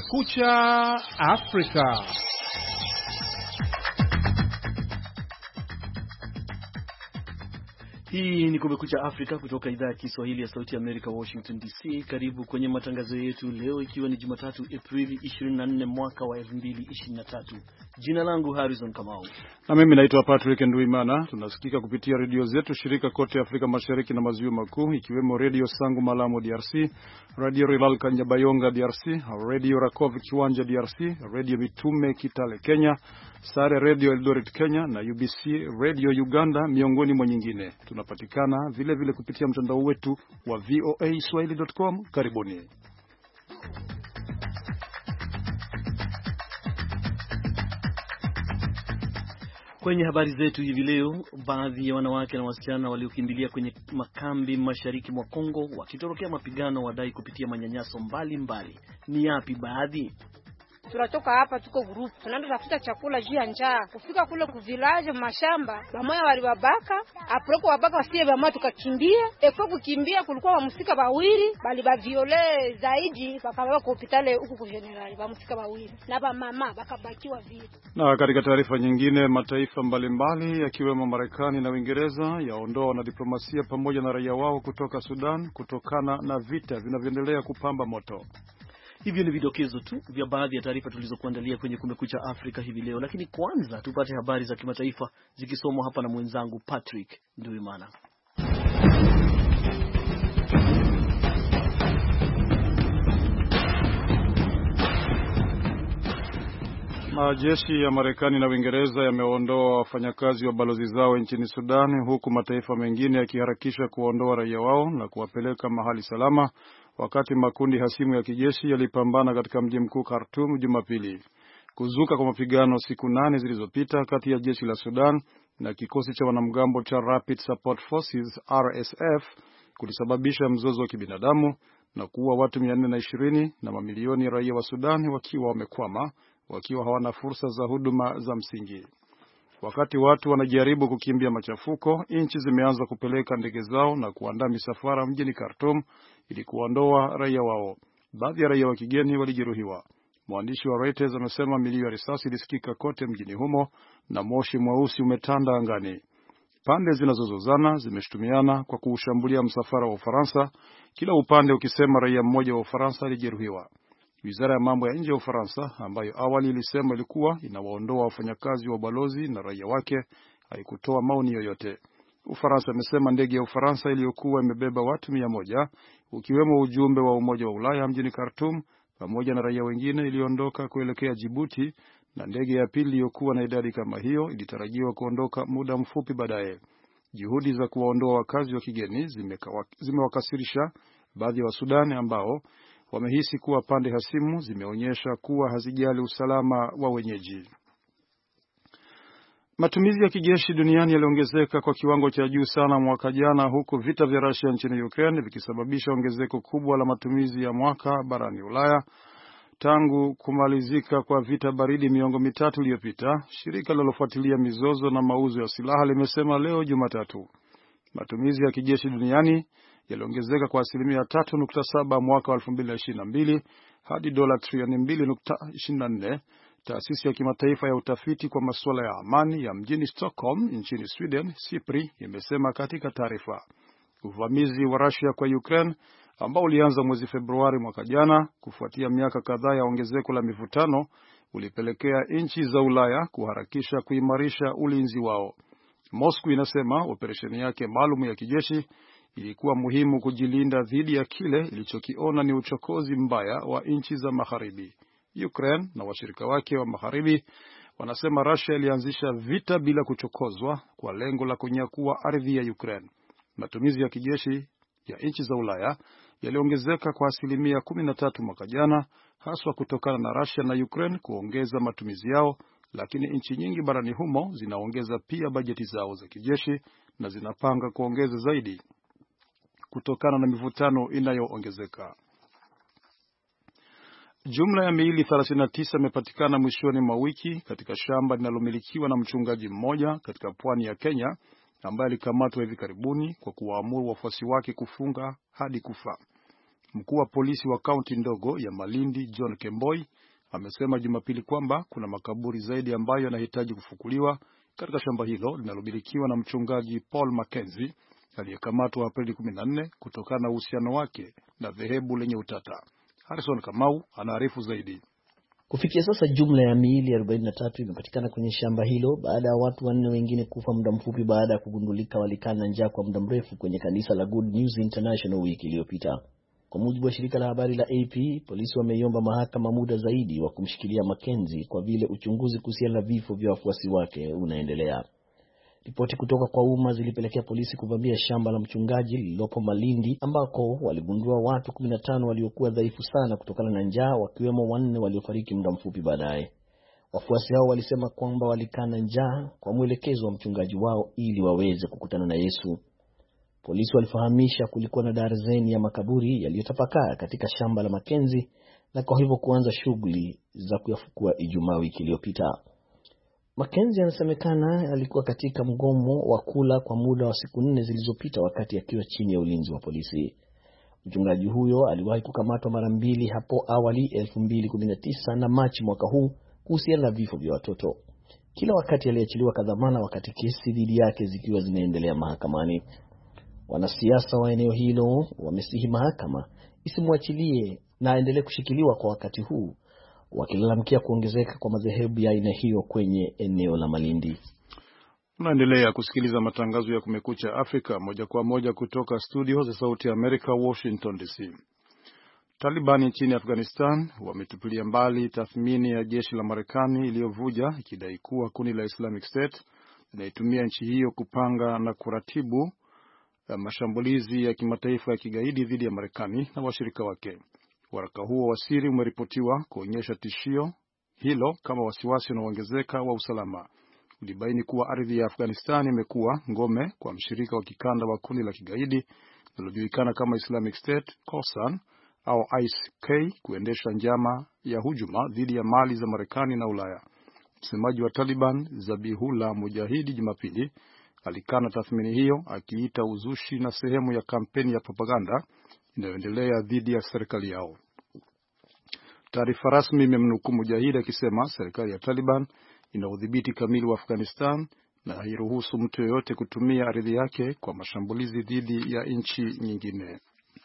Kumekucha Afrika. Hii ni Kumekucha Afrika kutoka idhaa ya Kiswahili ya Sauti ya Amerika, Washington DC. Karibu kwenye matangazo yetu leo, ikiwa ni Jumatatu Aprili 24 mwaka wa 2023. Jina langu Harrison Kamau. Na mimi naitwa Patrick Nduimana. Tunasikika kupitia redio zetu shirika kote Afrika Mashariki na Maziwa Makuu, ikiwemo Radio Sangu Malamu DRC, Radio Rilal Kanyabayonga DRC, Radio Rakov Kiwanja DRC, Radio Mitume Kitale Kenya, Sare Radio Eldoret Kenya na UBC Radio Uganda, miongoni mwa nyingine. Tunapatikana vile vile kupitia mtandao wetu wa voaswahili.com. Karibuni. Kwenye habari zetu hivi leo, baadhi ya wanawake na wasichana waliokimbilia kwenye makambi mashariki mwa Kongo wakitorokea mapigano wadai kupitia manyanyaso mbalimbali. Ni yapi baadhi? Tunatoka hapa tuko group, tunaenda tafuta chakula juu ya njaa. Kufika kule ku village mashamba, bamoya walibabaka, aproko wabaka wasie bamoya tukakimbia. Eko kukimbia kulikuwa wamusika bawili, bali ba viole zaidi bakababa ku hospitali huku ku general, bamusika bawili. Na ba mama bakabakiwa vile. Na katika taarifa nyingine, mataifa mbalimbali yakiwemo Marekani na Uingereza yaondoa wanadiplomasia pamoja na raia wao kutoka Sudan kutokana na vita vinavyoendelea kupamba moto. Hivyo ni vidokezo tu vya baadhi ya taarifa tulizokuandalia kwenye Kumekucha Afrika hivi leo, lakini kwanza tupate habari za kimataifa zikisomwa hapa na mwenzangu Patrick Nduimana. Majeshi ya Marekani na Uingereza yameondoa wafanyakazi wa balozi zao nchini Sudan, huku mataifa mengine yakiharakisha kuondoa raia wao na kuwapeleka mahali salama, wakati makundi hasimu ya kijeshi yalipambana katika mji mkuu Khartoum Jumapili. Kuzuka kwa mapigano siku 8 zilizopita kati ya jeshi la Sudan na kikosi cha wanamgambo cha Rapid Support Forces RSF kulisababisha mzozo wa kibinadamu na kuua watu 420 na mamilioni ya raia wa Sudan wakiwa wamekwama, wakiwa hawana fursa za huduma za msingi. Wakati watu wanajaribu kukimbia machafuko, nchi zimeanza kupeleka ndege zao na kuandaa misafara mjini Khartoum ili kuondoa raia wao. Baadhi ya raia wa kigeni walijeruhiwa. Mwandishi wa Reuters amesema milio ya risasi ilisikika kote mjini humo na moshi mweusi umetanda angani. Pande zinazozozana zimeshtumiana kwa kuushambulia msafara wa Ufaransa, kila upande ukisema raia mmoja wa Ufaransa alijeruhiwa. Wizara ya mambo ya nje ya Ufaransa, ambayo awali ilisema ilikuwa inawaondoa wafanyakazi wa balozi na raia wake, haikutoa maoni yoyote. Ufaransa imesema ndege ya Ufaransa iliyokuwa imebeba watu 100, ukiwemo ujumbe wa Umoja wa Ulaya mjini Khartoum, pamoja na raia wengine, iliondoka kuelekea Djibouti, na ndege ya pili iliyokuwa na idadi kama hiyo ilitarajiwa kuondoka muda mfupi baadaye. Juhudi za kuwaondoa wakazi wa kigeni zimewakasirisha baadhi ya Wasudani ambao wamehisi kuwa pande hasimu zimeonyesha kuwa hazijali usalama wa wenyeji. Matumizi ya kijeshi duniani yaliongezeka kwa kiwango cha juu sana mwaka jana, huku vita vya Russia nchini Ukraine vikisababisha ongezeko kubwa la matumizi ya mwaka barani Ulaya tangu kumalizika kwa vita baridi miongo mitatu iliyopita. Shirika linalofuatilia mizozo na mauzo ya silaha limesema leo Jumatatu matumizi ya kijeshi duniani yaliongezeka kwa 3.7 mwaka wa 2022 hadi dola trilioni 2.24. Taasisi ya kimataifa ya utafiti kwa masuala ya amani ya mjini Stockholm nchini Sweden, SIPRI, imesema katika taarifa. Uvamizi wa Russia kwa Ukraine ambao ulianza mwezi Februari mwaka jana kufuatia miaka kadhaa ya ongezeko la mivutano ulipelekea nchi za Ulaya kuharakisha kuimarisha ulinzi wao. Moscow inasema operesheni yake maalum ya kijeshi ilikuwa muhimu kujilinda dhidi ya kile ilichokiona ni uchokozi mbaya wa nchi za magharibi. Ukraine na washirika wake wa magharibi wanasema Russia ilianzisha vita bila kuchokozwa kwa lengo la kunyakua ardhi ya Ukraine. Matumizi ya kijeshi ya nchi za Ulaya yaliongezeka kwa 13% mwaka jana, haswa kutokana na Russia na Ukraine kuongeza matumizi yao, lakini nchi nyingi barani humo zinaongeza pia bajeti zao za kijeshi na zinapanga kuongeza zaidi kutokana na mivutano inayoongezeka. Jumla ya miili 39 imepatikana mwishoni mwa wiki katika shamba linalomilikiwa na mchungaji mmoja katika pwani ya Kenya, ambaye alikamatwa hivi karibuni kwa kuwaamuru wafuasi wake kufunga hadi kufa. Mkuu wa polisi wa kaunti ndogo ya Malindi, John Kemboi, amesema Jumapili kwamba kuna makaburi zaidi ambayo yanahitaji kufukuliwa katika shamba hilo linalomilikiwa na mchungaji Paul Mackenzie aliyekamatwa Aprili 14 kutokana na uhusiano wake na dhehebu lenye utata. Harrison Kamau anaarifu zaidi. Kufikia sasa jumla ya miili 43 imepatikana kwenye shamba hilo baada ya watu 4 wengine kufa muda mfupi baada ya kugundulika walikana njaa kwa muda mrefu kwenye kanisa la Good News International wiki iliyopita. Kwa mujibu wa shirika la habari la AP, polisi wameiomba mahakama muda zaidi wa kumshikilia Mackenzie kwa vile uchunguzi kuhusiana na vifo vya wafuasi wake unaendelea. Ripoti kutoka kwa umma zilipelekea polisi kuvamia shamba la mchungaji lililopo Malindi ambako waligundua watu 15 waliokuwa dhaifu sana kutokana na njaa, wakiwemo 4 waliofariki muda mfupi baadaye. Wafuasi hao walisema kwamba walikana njaa kwa mwelekezo wa mchungaji wao ili waweze kukutana na Yesu. Polisi walifahamisha kulikuwa na darzeni ya makaburi yaliyotapakaa katika shamba la Mackenzie na kwa hivyo kuanza shughuli za kuyafukua Ijumaa wiki iliyopita. Mackenzie anasemekana alikuwa katika mgomo wa kula kwa muda wa siku 4 zilizopita wakati akiwa chini ya ulinzi wa polisi. Mchungaji huyo aliwahi kukamatwa mara 2 hapo awali 2019 na Machi mwaka huu kuhusiana na vifo vya watoto. Kila wakati aliachiliwa kwa dhamana wakati kesi dhidi yake zikiwa zinaendelea mahakamani. Wanasiasa wa eneo hilo wamesihi mahakama isimwachilie na aendelee kushikiliwa kwa wakati huu, wakilalamikia kuongezeka kwa madhehebu ya aina hiyo kwenye eneo la Malindi. Unaendelea kusikiliza matangazo ya Kumekucha Afrika moja kwa moja kutoka studio za Sauti ya Amerika, Washington DC. Taliban nchini Afghanistan wametupilia mbali tathmini ya jeshi la Marekani iliyovuja ikidai kuwa kundi la Islamic State linaitumia nchi hiyo kupanga na kuratibu mashambulizi ya kimataifa ya kigaidi dhidi ya Marekani na washirika wake. Waraka huo wa siri umeripotiwa kuonyesha tishio hilo kama wasiwasi unaoongezeka wa usalama. Ulibaini kuwa ardhi ya Afghanistan imekuwa ngome kwa mshirika wa kikanda wa kundi la kigaidi linalojulikana kama Islamic State, Khorasan au ISK, kuendesha njama ya hujuma dhidi ya mali za Marekani na Ulaya. Msemaji wa Taliban, Zabihullah Mujahidi, Jumapili alikana tathmini hiyo, akiita uzushi na sehemu ya kampeni ya propaganda inayoendelea dhidi ya serikali yao. Taarifa rasmi imemnukuu Mujahidi akisema serikali ya Taliban ina udhibiti kamili wa Afghanistan na hairuhusu mtu yeyote kutumia ardhi yake kwa mashambulizi dhidi ya nchi nyingine.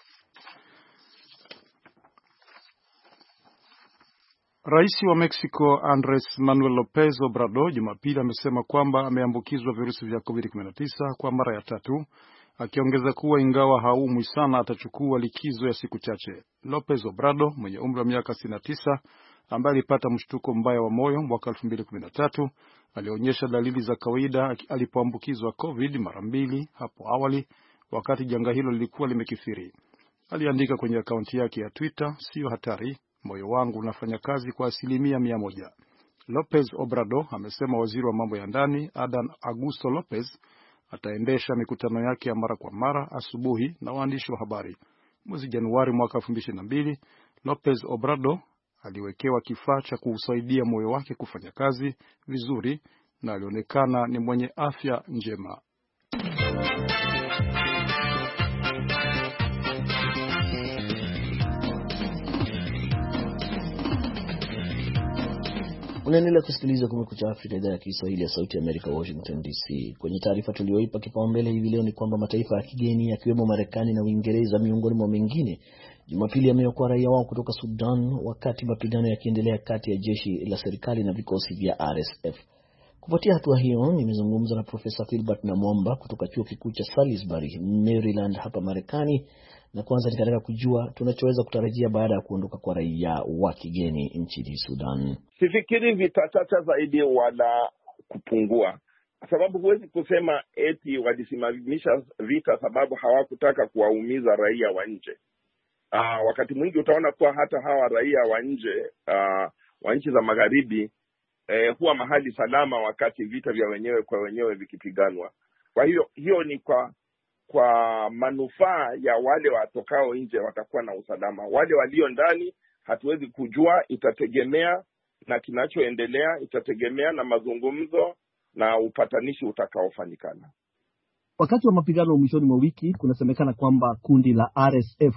Rais wa Mexico Andres Manuel Lopez Obrador Jumapili amesema kwamba ameambukizwa virusi vya COVID-19 kwa mara ya 3, akiongeza kuwa ingawa haumwi sana atachukua likizo ya siku chache. Lopez Obrador mwenye umri wa miaka 69 ambaye alipata mshtuko mbaya wa moyo mwaka 2013 alionyesha dalili za kawaida alipoambukizwa COVID mara 2 hapo awali wakati janga hilo lilikuwa limekithiri. Aliandika kwenye akaunti yake ya Twitter, "Sio hatari, moyo wangu unafanya kazi kwa 100%. Lopez Obrador amesema waziri wa mambo ya ndani Adán Augusto López ataendesha mikutano yake ya mara kwa mara asubuhi na waandishi wa habari. Mwezi Januari mwaka 2022, Lopez Obrador aliwekewa kifaa cha kusaidia moyo wake kufanya kazi vizuri na alionekana ni mwenye afya njema. Unaendelea kusikiliza Kumekucha Afrika, idhaa ya Kiswahili ya Sauti ya Amerika, Washington DC. Kwenye taarifa tulioipa kipaumbele hivi leo ni kwamba mataifa ya kigeni yakiwemo Marekani na Uingereza miongoni mwa mengine Jumapili yameokoa raia wao kutoka Sudan wakati mapigano yakiendelea kati ya jeshi la serikali na vikosi vya RSF. Kufuatia hatua hiyo, nimezungumza na Profesa Philbert Namwamba kutoka Chuo Kikuu cha Salisbury, Maryland hapa Marekani, na kwanza nikataka kujua tunachoweza kutarajia baada ya kuondoka kwa raia wa kigeni nchini Sudan. Sifikiri vitatacha zaidi wala kupungua, sababu huwezi kusema eti walisimamisha vita sababu hawakutaka kuwaumiza raia wa nje. Wakati mwingi utaona kuwa hata hawa raia wa nje wa nchi za magharibi huwa mahali salama wakati vita vya wenyewe kwa wenyewe vikipiganwa. Kwa hiyo ni kwa manufaa ya wale watokao nje, watakuwa na usalama. Wale walio ndani hatuwezi kujua, itategemea na kinachoendelea, itategemea na mazungumzo na upatanishi utakaofanyikana. Wakati wa mapigano mwishoni mwa wiki kunasemekana kwamba kundi la RSF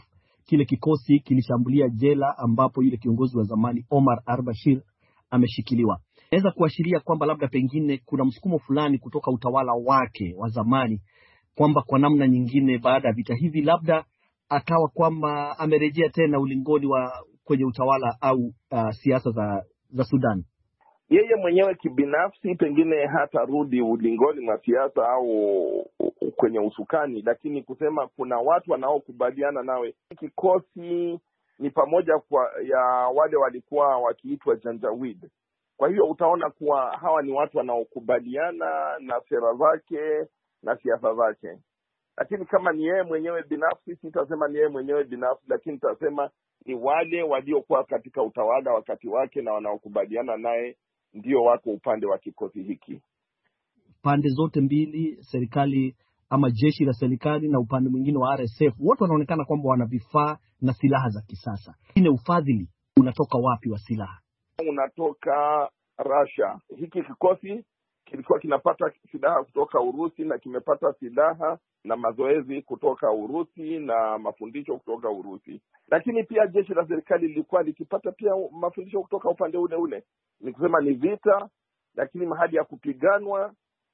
kile kikosi kilishambulia jela ambapo yule kiongozi wa zamani Omar al-Bashir ameshikiliwa. Naweza kuashiria kwamba labda pengine kuna msukumo fulani kutoka utawala wake wa zamani kwamba kwa namna nyingine baada ya vita hivi labda akawa kwamba amerejea tena ulingoni wa kwenye utawala au siasa za Sudan. Yeye mwenyewe kibinafsi pengine hatarudi ulingoni mwa siasa au kwenye usukani, lakini kusema kuna watu wanaokubaliana nawe. Kikosi ni pamoja ya wale walikuwa wakiitwa Janjaweed. Kwa hiyo utaona kuwa hawa ni watu wanaokubaliana na sera zake na siasa zake. Lakini kama ni yeye mwenyewe binafsi, sitasema ni yeye mwenyewe binafsi, lakini nitasema ni wale waliokuwa katika utawala wakati wake na wanaokubaliana naye ndio wako upande wa kikosi hiki. Pande zote mbili, serikali ama jeshi la serikali na upande mwingine wa RSF, wote wanaonekana kwamba wana vifaa na silaha za kisasa. Ile ufadhili unatoka wapi wa silaha? Unatoka Russia. Hiki kikosi kilikuwa kinapata silaha kutoka Urusi na kimepata silaha na mazoezi kutoka Urusi na mafundisho kutoka Urusi. Lakini pia jeshi la serikali lilikuwa likipata pia mafundisho kutoka upande ule. Ni kusema ni vita, lakini mahali ya kupiganwa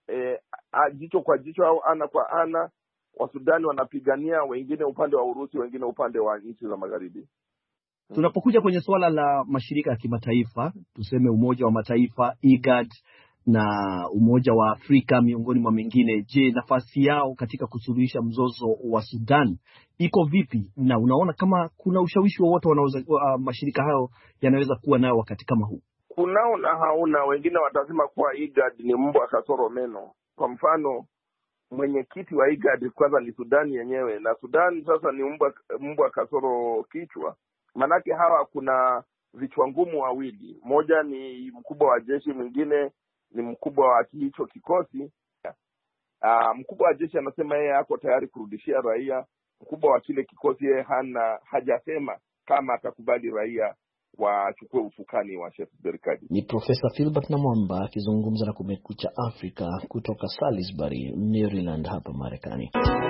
jicho kwa jicho au ana kwa ana, Wasudani wanapigania, wengine upande wa Urusi, wengine upande wa nchi za magharibi. Tunapokuja kwenye suala la mashirika ya kimataifa, tuseme Umoja wa Mataifa, IGAD na Umoja wa Afrika miongoni mwa mengine, je, nafasi yao katika kusuluhisha mzozo wa Sudan iko vipi? Na unaona kama kuna ushawishi wowote mashirika hayo yanaweza kuwa nayo wakati kama huu? Kunao na hauna. Wengine watasema kuwa IGAD ni mbwa kasoro meno. Kwa mfano, mwenyekiti wa IGAD kwanza ni Sudani yenyewe, na Sudan sasa ni mbwa kasoro kichwa. Manake hawa kuna vichwa ngumu wawili. Moja ni mkubwa wa jeshi, mwingine ni mkubwa wa hicho kikosi. Mkubwa wa jeshi anasema yeye ako tayari kurudishia raia. Mkubwa wa kile kikosi yeye hajasema kama atakubali raia wachukue usukani wa serikali. Ni Profesa Philbert Namwamba akizungumza na Kumekucha Afrika kutoka Salisbury, Maryland hapa Marekani.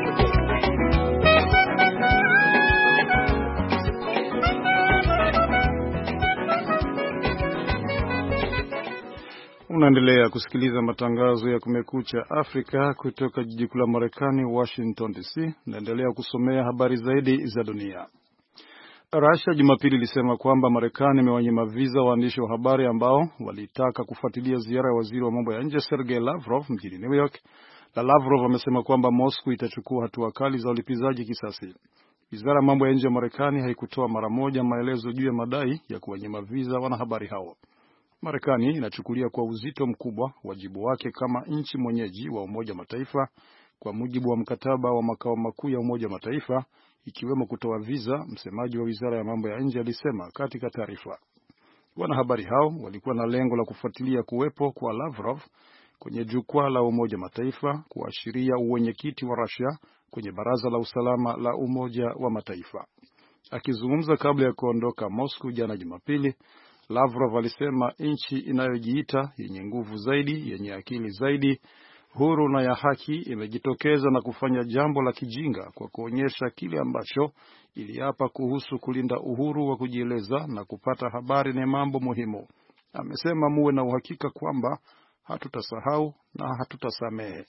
Unaendelea kusikiliza matangazo ya Kumekucha Afrika kutoka jiji kuu la Marekani, Washington DC. Naendelea kusomea habari zaidi za dunia. Russia Jumapili ilisema kwamba Marekani imewanyima visa waandishi wa habari ambao walitaka kufuatilia ziara ya waziri wa mambo ya nje Sergei Lavrov mjini New York. Na Lavrov amesema kwamba Moscow itachukua hatua kali za ulipizaji kisasi. Wizara ya mambo ya nje ya Marekani haikutoa mara moja maelezo juu ya madai ya kuwanyima visa wanahabari hao. Marekani inachukulia kwa uzito mkubwa wajibu wake kama nchi mwenyeji wa Umoja wa Mataifa kwa mujibu wa mkataba wa makao makuu ya Umoja wa Mataifa, ikiwemo kutoa visa, msemaji wa Wizara ya mambo ya nje alisema katika taarifa. Wanahabari hao walikuwa na lengo la kufuatilia kuwepo kwa Lavrov kwenye jukwaa la Umoja wa Mataifa, kuashiria uwenyekiti wa Russia kwenye Baraza la Usalama la Umoja wa Mataifa. Akizungumza kabla ya kuondoka Moscow jana Jumapili, Lavrov alisema nchi inayojiita yenye nguvu zaidi, yenye akili zaidi, huru na ya haki imejitokeza na kufanya jambo la kijinga kwa kuonyesha kile ambacho iliapa kuhusu kulinda uhuru wa kujieleza na kupata habari ni mambo muhimu. Amesema muwe na uhakika kwamba hatutasahau na hatutasamehe.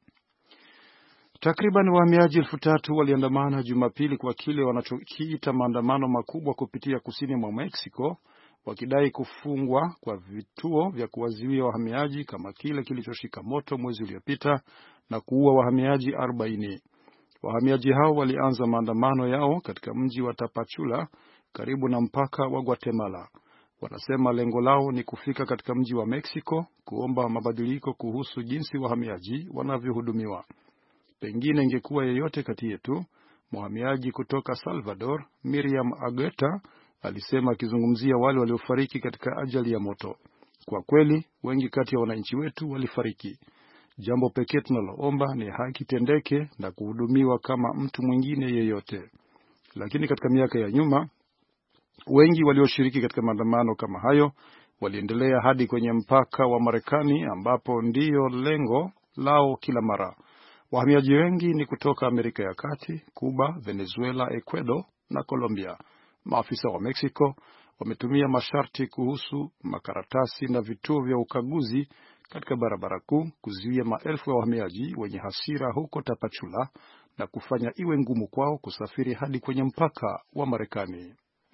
Takriban wahamiaji 3,000 waliandamana Jumapili kwa kile wanachokiita maandamano makubwa kupitia kusini mwa Mexico, wakidai kufungwa kwa vituo vya kuwazuia wahamiaji kama kile kilichoshika moto mwezi uliopita na kuua wahamiaji 40. Wahamiaji hao walianza maandamano yao katika mji wa Tapachula karibu na mpaka wa Guatemala. Wanasema lengo lao ni kufika katika mji wa Mexico kuomba mabadiliko kuhusu jinsi wahamiaji wanavyohudumiwa. Pengine ingekuwa yeyote kati yetu, mhamiaji kutoka Salvador, Miriam Agüeta, alisema akizungumzia wale waliofariki katika ajali ya moto. Kwa kweli, wengi kati ya wananchi wetu walifariki. Jambo pekee tunaloomba ni haki tendeke na kuhudumiwa kama mtu mwingine yeyote. Lakini katika miaka ya nyuma, wengi walioshiriki katika maandamano kama hayo waliendelea hadi kwenye mpaka wa Marekani ambapo ndiyo lengo lao kila mara. Wahamiaji wengi ni kutoka Amerika ya Kati, Kuba, Venezuela, Ecuador, na Colombia. Maafisa wa Mexico wametumia masharti kuhusu makaratasi na vituo vya ukaguzi katika barabara kuu kuzuia maelfu ya wahamiaji wenye hasira huko Tapachula na kufanya iwe ngumu kwao kusafiri hadi kwenye mpaka wa Marekani.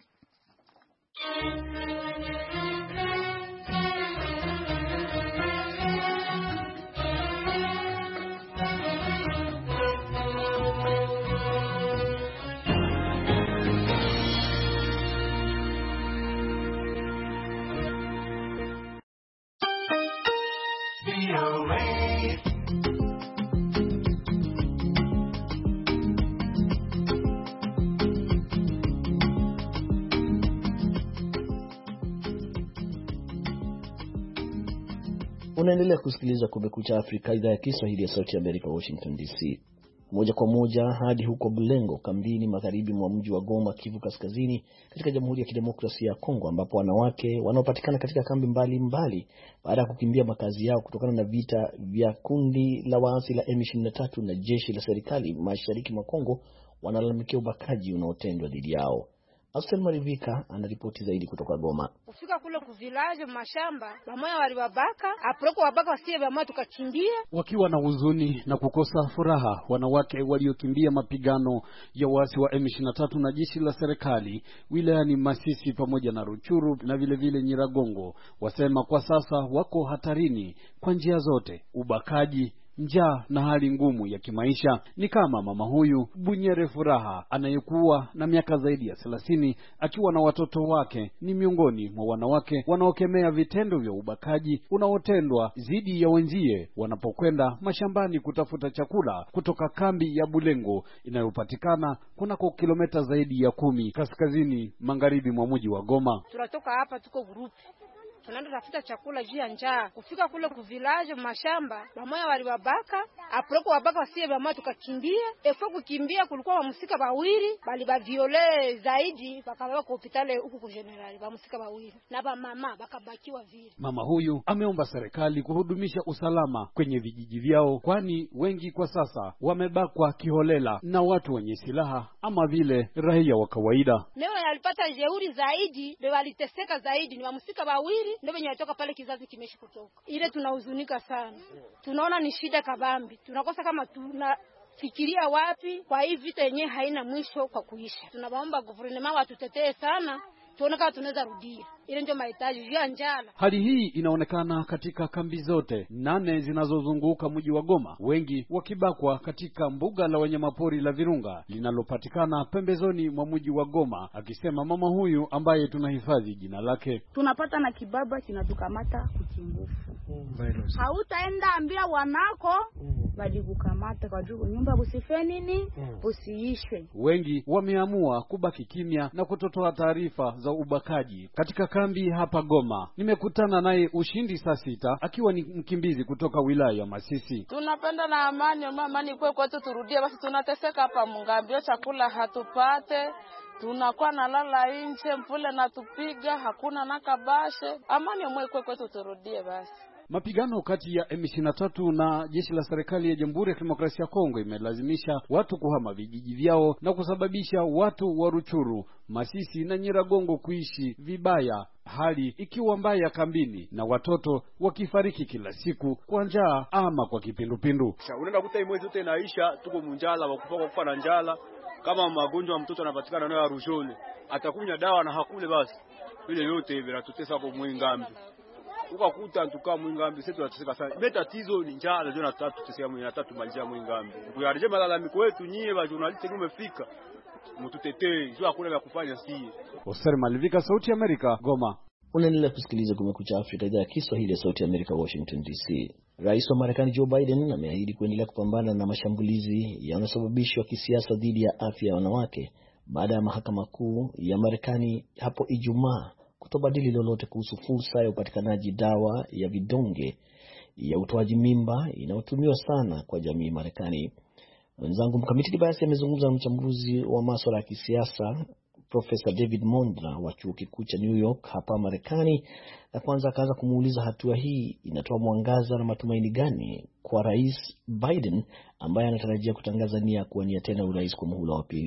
Unaendelea kusikiliza Kumekucha Afrika, idhaa ya Kiswahili ya Sauti ya Amerika, Washington DC. Moja kwa moja hadi huko Bulengo, kambini magharibi mwa mji wa Goma, Kivu Kaskazini, katika Jamhuri ya Kidemokrasia ya Kongo, ambapo wanawake wanaopatikana katika kambi mbalimbali baada ya kukimbia makazi yao kutokana na vita vya kundi la waasi la M23 na jeshi la serikali mashariki mwa Kongo wanalalamikia ubakaji unaotendwa dhidi yao. Austin Marivika anaripoti zaidi kutoka Goma. Kufika kule kuvilaje mashamba, bamoya walibabaka, aproko wabaka wasiye bamoya tukakimbia. Wakiwa na huzuni na kukosa furaha, wanawake waliokimbia mapigano ya waasi wa M23 na jeshi la serikali wilayani Masisi pamoja na Ruchuru na vile Nyiragongo wasema kwa sasa wako hatarini kwa njia zote: ubakaji, njaa na hali ngumu ya kimaisha. Ni kama mama huyu Bunyere Furaha anayekuwa na miaka zaidi ya 30 akiwa na watoto wake, ni miongoni mwa wanawake wanaokemea vitendo vya ubakaji unaotendwa dhidi ya wenzie wanapokwenda mashambani kutafuta chakula kutoka kambi ya Bulengo inayopatikana kunako kilomita zaidi ya 10 kaskazini magharibi mwa mji wa Goma. Tunatoka hapa tuko group, tunaenda tafuta chakula juu ya njaa. Kufika kule kuvilaje mashamba, bamoya walibabaka, aproko wabaka wasiye bamoya tukakimbia. Efo kukimbia kulikuwa wamusika bawili, bali baviole zaidi, bakawa kwa hospitali huku kwa generali, bamusika bawili. Na ba mama bakabakiwa vile. Mama huyu ameomba serikali kuhudumisha usalama kwenye vijiji vyao, kwani wengi kwa sasa wamebakwa kiholela na watu wenye silaha ama vile raia wa kawaida. Leo alipata jeuri zaidi, ndio waliteseka zaidi, ni wamusika bawili ndio wenye watoka pale, kizazi kimeshi kutoka. Ile tunahuzunika sana. Tunaona ni shida kabambi. Tunakosa kama tunafikiria wapi kwa hii vita yenyewe haina mwisho kwa kuisha. Tunabaomba gouvernement watutetee sana. Tuone kama tunaweza rudia. Ile ndio mahitaji ya njala. Hali hii inaonekana katika kambi zote 8 zinazozunguka mji wa Goma, wengi wakibakwa katika mbuga la wanyamapori la Virunga linalopatikana pembezoni mwa mji wa Goma, akisema mama huyu ambaye tunahifadhi jina lake. Tunapata na kibaba kinatukamata kuchingufu. Hautaenda ambia wanako bali kukamata kwa juu nyumba busife nini busiishwe. Wengi wameamua kubaki kimya na kutotoa taarifa za ubakaji katika kambi hapa Goma. Nimekutana naye Ushindi saa 6 akiwa ni mkimbizi kutoka wilaya ya Masisi. Tunapenda na amani kwa kwetu turudie, basi tunateseka hapa Mungambio, chakula hatupate, tunakuwa na lala nje, mvule na tupiga, hakuna nakabashe. Amani mwe kwetu turudie basi. Mapigano kati ya M23 na jeshi la serikali ya Jamhuri ya Kidemokrasia ya Kongo imelazimisha watu kuhama vijiji vyao na kusababisha watu wa Ruchuru, Masisi na Nyiragongo kuishi vibaya, hali ikiwa mbaya kambini na watoto wakifariki kila siku kwa njaa ama kwa kipindupindu. Unaenda kuta mwezi yote inaisha, tuko munjala, wakufa na njala. Kama magonjwa mtoto anapatikana nayo arushoni, atakunya dawa na hakule, basi vile yote hivi natutesa hapo Mwingambi. Ukakuta tukaa Mwingambi sisi tunateseka sana. Tatizo ni njaa ndio natuteseka malizia Mwingambi. Kuyareje malalamiko yetu nyie ba journalist umefika. Mtutetee, sio hakuna vya kufanya sie. Oser Malivika, Sauti ya Amerika, Goma. Unaendelea kusikiliza Kumekucha Afrika, idhaa ya Kiswahili ya Sauti ya Amerika, Washington DC. Rais wa Marekani Joe Biden ameahidi kuendelea kupambana na mashambulizi yanayosababishwa kisiasa dhidi ya afya ya wanawake baada ya mahakama kuu ya Marekani hapo Ijumaa kutobadili lolote kuhusu fursa ya upatikanaji dawa ya vidonge ya utoaji mimba inayotumiwa sana kwa jamii Marekani. Mwenzangu Mkamiti Kibayasi amezungumza na mchambuzi wa masuala ya kisiasa Profesa David Mondra wa chuo kikuu cha New York hapa Marekani, na kwanza akaanza kumuuliza hatua hii inatoa mwangaza na matumaini gani kwa Rais Biden ambaye anatarajia kutangaza nia kuwania tena urais kwa muhula wa pili.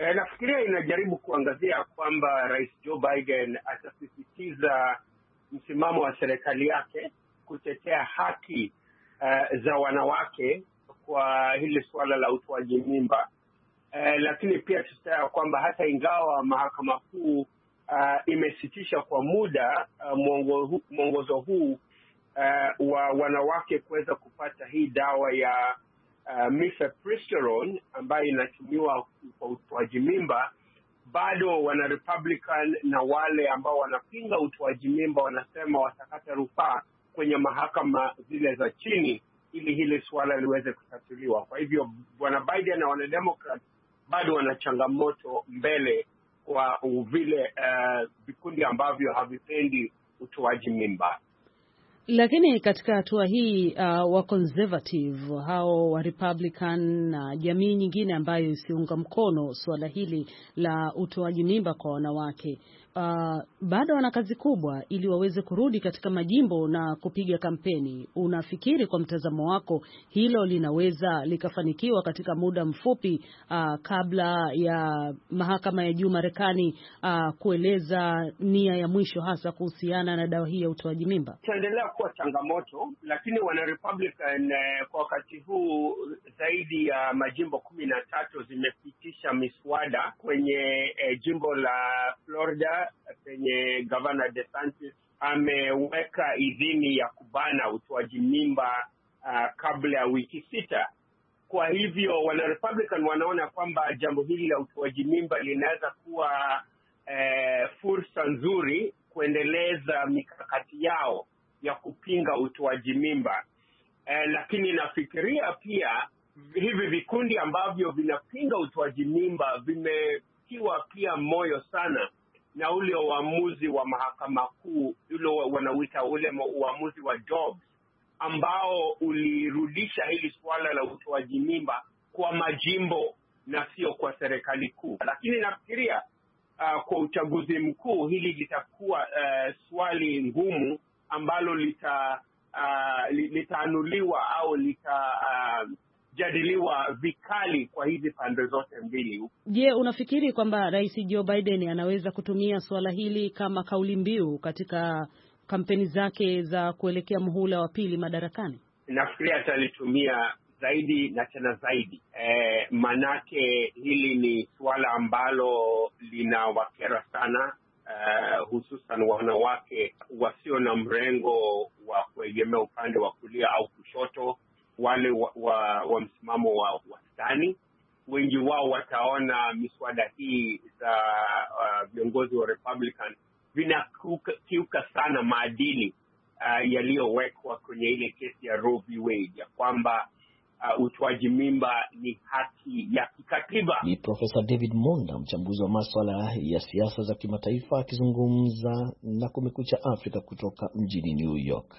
Nafikiria inajaribu kuangazia kwamba Rais Joe Biden atasisitiza msimamo wa serikali yake kutetea haki za wanawake kwa hili suala la utoaji mimba. Lakini pia tutasema kwamba hata ingawa mahakama kuu imesitisha kwa muda mwongozo huu wa wanawake kuweza kupata hii dawa ya mifepristone ambayo inatumiwa kwa utoaji mimba, bado wana Republican na wale ambao wanapinga utoaji mimba wanasema watakata rufaa kwenye mahakama zile za chini ili hili suala liweze kutatuliwa. Kwa hivyo bwana Biden na wana Democrat bado wana changamoto mbele kwa vile vikundi ambavyo havipendi utoaji mimba. Lakini katika hatua hii wa conservative hao wa Republican na jamii nyingine ambayo isiunga mkono suala hili la utoaji mimba kwa wanawake bado wana kazi kubwa ili waweze kurudi katika majimbo na kupiga kampeni. Unafikiri kwa mtazamo wako hilo linaweza likafanikiwa katika muda mfupi kabla ya mahakama ya juu Marekani kueleza nia ya mwisho hasa kuhusiana na dawa hii ya utoaji mimba? Itaendelea kuwa changamoto, lakini wana Republican kwa wakati huu zaidi ya majimbo 13 zimepitisha miswada kwenye jimbo la Florida penye Governor DeSantis ameweka idhini ya kubana utoaji mimba kabla ya wiki 6. Kwa hivyo wana Republican wanaona kwamba jambo hili la utoaji mimba linaweza kuwa fursa nzuri kuendeleza mikakati yao ya kupinga utoaji mimba. Lakini nafikiria pia hivi vikundi ambavyo vinapinga utoaji mimba vimetiwa pia moyo sana na ule uamuzi wa mahakama kuu, ule wanauita ule uamuzi wa Dobbs ambao ulirudisha hili suala la utoaji mimba kwa majimbo na sio kwa serikali kuu. Lakini nafikiria kwa uchaguzi mkuu hili litakuwa swali ngumu ambalo litaanuliwa au litajadiliwa vikali kwa hizi pande zote mbili. Je, unafikiri kwamba Rais Joe Biden anaweza kutumia swala hili kama kauli mbiu katika kampeni zake za kuelekea muhula wa pili madarakani? Nafikiria atalitumia zaidi na tena zaidi. Manake hili ni swala ambalo linawakera sana, hususan wanawake wasio na mrengo wa kuegemea upande wa kulia au kushoto, wale wa msimamo wa wastani. Wengi wao wataona miswada hii za viongozi wa Republican vinakiuka sana maadili yaliyowekwa kwenye ile kesi ya Roe v. Wade ya kwamba utoaji mimba ni haki ya kikatiba. Ni Profesa David Monda, mchambuzi wa masuala ya siasa za kimataifa, akizungumza na Kumekucha Afrika kutoka mjini New York.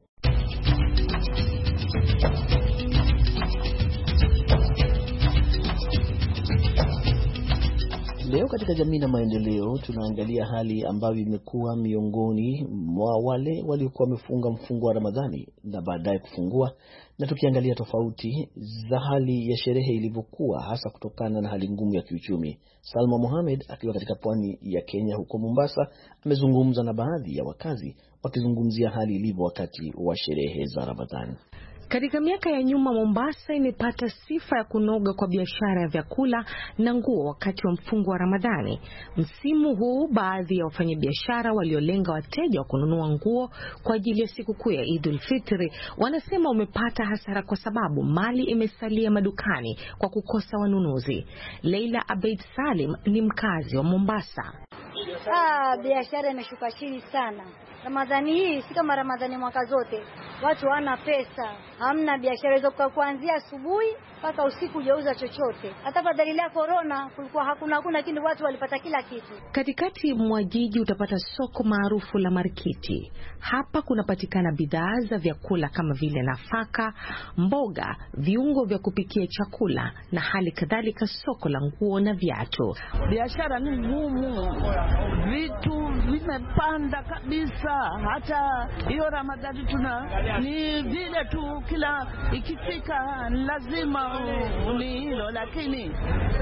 Leo katika jamii na maendeleo tunaangalia hali ambayo imekuwa miongoni mwa wale waliokuwa wamefunga mfungo wa Ramadhani na baadaye kufungua, na tukiangalia tofauti za hali ya sherehe ilivyokuwa hasa kutokana na hali ngumu ya kiuchumi. Salma Mohamed akiwa katika pwani ya Kenya huko Mombasa amezungumza na baadhi ya wakazi wakizungumzia hali ilivyo wakati wa sherehe za Ramadhani. Katika miaka ya nyuma Mombasa imepata sifa ya kunoga kwa biashara ya vyakula na nguo wakati wa mfungo wa Ramadhani. Msimu huu baadhi ya wafanyabiashara waliolenga wateja wa kununua nguo kwa ajili ya sikukuu ya Eidul Fitri wanasema umepata hasara kwa sababu mali imesalia madukani kwa kukosa wanunuzi. Leila Abeid Salim ni mkazi wa Mombasa. Biashara imeshuka chini sana. Ramadhani hii si kama Ramadhani mwaka zote. Watu hawana pesa, hamna biashara hizo, kuanzia asubuhi mpaka usiku hujauza chochote. Hata kwa dalili ya corona kulikuwa hakuna, lakini watu walipata kila kitu. Katikati mwa jiji utapata soko maarufu la Marikiti. Hapa kunapatikana bidhaa za vyakula kama vile nafaka, mboga, viungo vya kupikia chakula na hali kadhalika soko la nguo na viatu. Biashara ni ngumu. Vitu vimepanda kabisa. Hata hiyo Ramadhani ni vile tu kila ikifika lazima ni hilo, lakini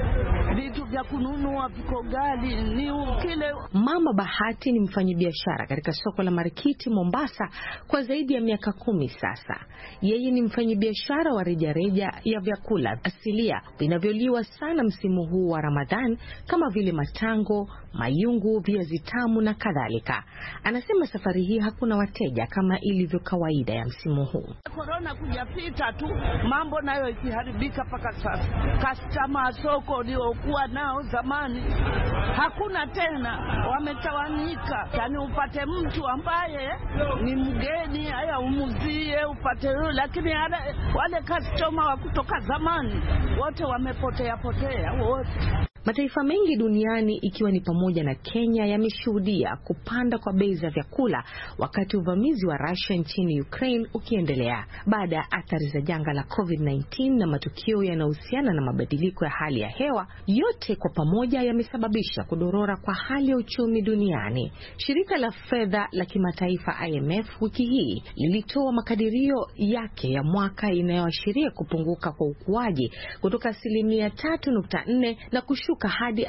vitu vya kununua viko ghali, ni kile. Mama Bahati ni mfanyabiashara katika soko la Marikiti Mombasa kwa zaidi ya miaka 10 sasa. Yeye ni mfanyabiashara wa rejareja ya vyakula asilia vinavyoliwa sana msimu huu wa Ramadhan kama vile matango, mayungu, viazi tamu na kadhalika. Anasema safari hii hakuna wateja kama ilivyo kawaida ya msimu huu. Corona kujapita tu, mambo nayo ikiharibika paka sasa. Customer soko waliokuwa nao zamani hakuna tena, wametawanyika. Yani upate mtu ambaye ni mgeni haya umuzie upate, lakini wale customer wa kutoka zamani wote wamepotea wote. Mataifa mengi duniani ikiwa ni pamoja na Kenya yameshuhudia kupanda kwa bei za vyakula wakati uvamizi wa Russia nchini Ukraine ukiendelea. Baada ya athari za janga la COVID-19 na matukio yanayohusiana na mabadiliko ya hali ya hewa, yote kwa pamoja yamesababisha kudorora kwa hali ya uchumi duniani. Shirika la fedha la kimataifa IMF wiki hii lilitoa makadirio yake ya mwaka inayoashiria kupunguka kwa ukuaji kutoka 3.4 na kushuka hadi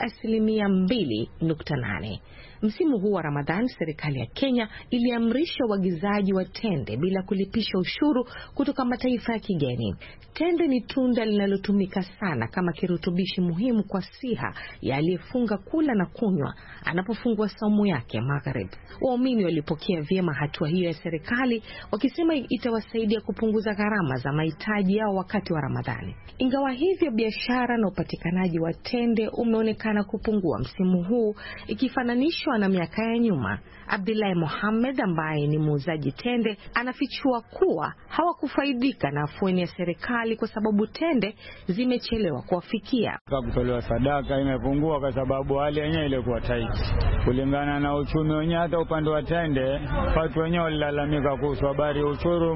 2.8. Msimu huu wa Ramadhan, serikali ya Kenya iliamrisha uagizaji wa tende bila kulipisha ushuru kutoka mataifa ya kigeni. Tende ni tunda linalotumika sana kama kirutubishi muhimu kwa siha ya aliyefunga kula na kunywa anapofungua saumu yake Maghrib. Waumini walipokea vyema hatua hiyo ya serikali, wakisema itawasaidia kupunguza gharama za mahitaji yao wakati wa Ramadhani. Ingawa hivyo, biashara na upatikanaji wa tende umeonekana kupungua msimu huu ikifananishwa na miaka ya nyuma. Abdullahi Mohamed ambaye ni muuzaji tende anafichua kuwa hawakufaidika na afueni ya serikali kwa sababu tende zimechelewa kuwafikia. Kutolewa sadaka imepungua kwa sababu hali yenyewe ilikuwa tight. Kulingana na uchumi wenyewe, hata upande wa tende watu wenyewe walilalamika kuhusu habari ushuru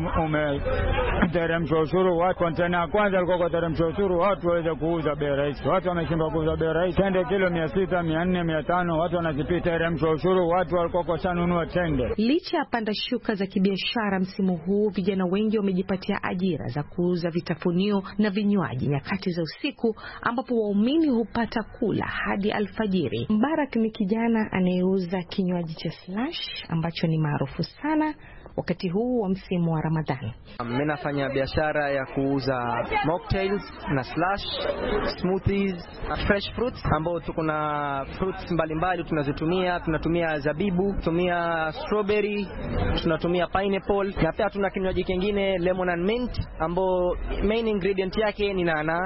umeteremshwa ushuru. Watu kontena ya kwanza alikuwa kwa teremshwa ushuru watu waweze kuuza bei rahisi. Watu wameshindwa kuuza bei rahisi. Tende kilo 600, 400, 500 watu wanazipita teremshwa ushuru, watu walikuwa washanunua tende. Licha ya panda shuka za kibiashara msimu huu, vijana wengi wamejipatia ajira za kuuza vitafunio na vinywaji nyakati za usiku ambapo waumini hupata kula hadi alfajiri. Mbarak ni kijana anayeuza kinywaji cha Slash ambacho ni maarufu sana wakati huu wa msimu wa Ramadhani. Mimi nafanya biashara ya kuuza mocktails na Slash, smoothies, fresh fruits ambao tuko na fruits mbalimbali tunazitumia. Tunatumia zabibu, tunatumia strawberry, tunatumia pineapple, na pia tuna kinywaji kingine lemon and mint ambao main ingredient yake ni nana.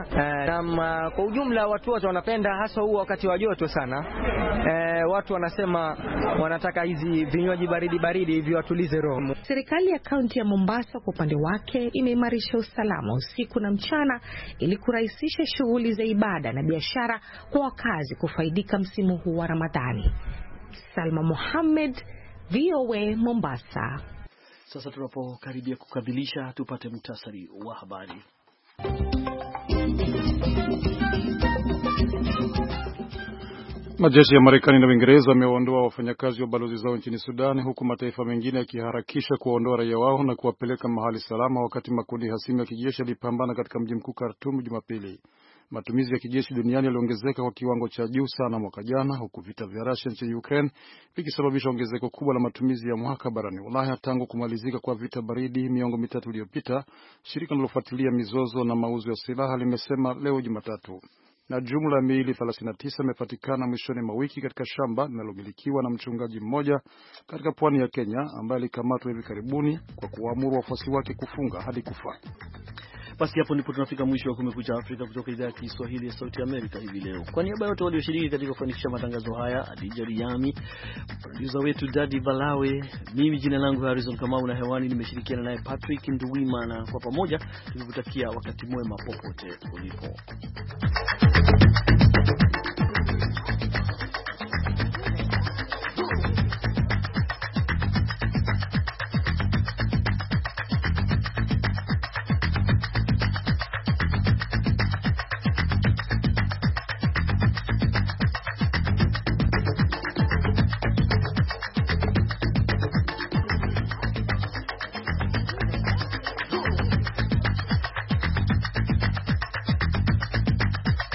Kwa ujumla watu wote wanapenda, hasa huu wakati wa joto sana. Watu wanasema wanataka hizi vinywaji baridi hivi watulize roho. Serikali ya kaunti ya Mombasa kwa upande wake imeimarisha usalama usiku na mchana ili kurahisisha shughuli za ibada na biashara kwa wakazi kufaidika msimu huu wa Ramadhani. Salma Mohamed, VOA Mombasa. Sasa tunapokaribia kukamilisha, tupate muhtasari wa habari. Majeshi ya Marekani na Uingereza yameondoa wafanyakazi wa balozi zao nchini Sudan, huku mataifa mengine yakiharakisha kuondoa raia wao na kuwapeleka mahali salama, wakati makundi hasimu ya kijeshi yalipambana katika mji mkuu Khartoum Jumapili. Matumizi ya kijeshi duniani yaliongezeka kwa kiwango cha juu sana mwaka jana, huku vita vya Russia nchini Ukraine vikisababisha ongezeko kubwa la matumizi ya mwaka barani Ulaya tangu kumalizika kwa vita baridi miongo mitatu iliyopita, shirika linalofuatilia mizozo na mauzo ya silaha limesema leo Jumatatu. Na jumla ya miili 39 imepatikana mwishoni mwa wiki katika shamba linalomilikiwa na mchungaji mmoja katika pwani ya Kenya ambaye alikamatwa hivi karibuni kwa kuamuru wafuasi wake kufunga hadi kufa. Basi hapo ndipo tunafika mwisho wa Kumekucha Afrika kutoka idhaa ya Kiswahili ya Sauti Amerika hivi leo. Kwa niaba ya wote walioshiriki katika kufanikisha matangazo haya, Adija Riyami, producer wetu Daddy Balawe, mimi jina langu Harrison Kamau na hewani nimeshirikiana naye Patrick Nduwimana, kwa pamoja tukikutakia wakati mwema popote ulipo.